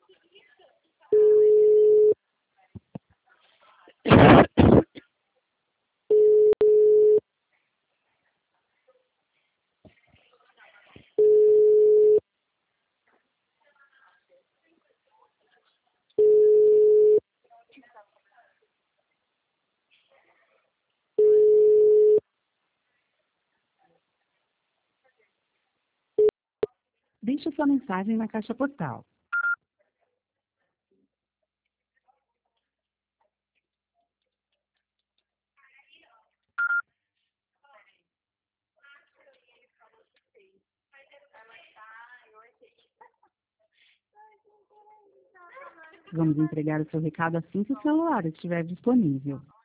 Deixe sua mensagem na caixa postal. Vamos entregar o seu recado assim que o celular estiver disponível.